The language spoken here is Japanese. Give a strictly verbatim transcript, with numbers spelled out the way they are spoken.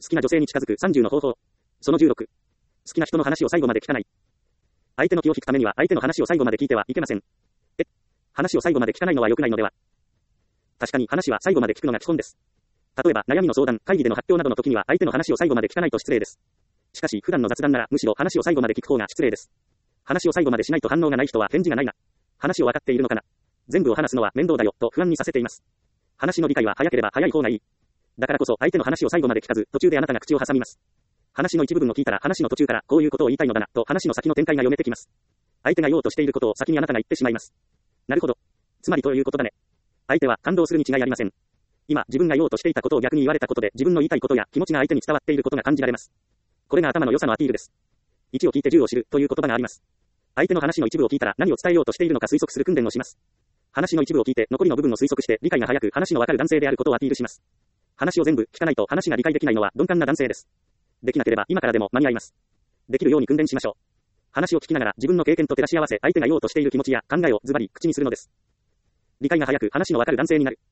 好きな女性に近づくさんじゅうの方法。そのじゅうろく。好きな人の話を最後まで聞かない。相手の気を引くためには相手の話を最後まで聞いてはいけません。え、話を最後まで聞かないのは良くないのでは。確かに話は最後まで聞くのが基本です。例えば悩みの相談、会議での発表などの時には相手の話を最後まで聞かないと失礼です。しかし普段の雑談ならむしろ話を最後まで聞く方が失礼です。話を最後までしないと反応がない人は返事がないな。話を分かっているのかな。全部を話すのは面倒だよと不安にさせています。話の理解は早ければ早い方がいい。だからこそ相手の話を最後まで聞かず途中であなたが口を挟みます。話の一部分を聞いたら話の途中からこういうことを言いたいのだなと話の先の展開が読めてきます。相手が言おうとしていることを先にあなたが言ってしまいます。なるほど。つまりということだね。相手は感動するに違いありません。今自分が言おうとしていたことを逆に言われたことで自分の言いたいことや気持ちが相手に伝わっていることが感じられます。これが頭の良さのアピールです。いちを聞いてじゅうを知るという言葉があります。相手の話の一部を聞いたら何を伝えようとしているのか推測する訓練をします。話の一部を聞いて残りの部分を推測して理解が早く話のわかる男性であることをアピールします。話を全部聞かないと話が理解できないのは鈍感な男性です。できなければ今からでも間に合います。できるように訓練しましょう。話を聞きながら自分の経験と照らし合わせ相手が言おうとしている気持ちや考えをズバリ口にするのです。理解が早く話のわかる男性になる。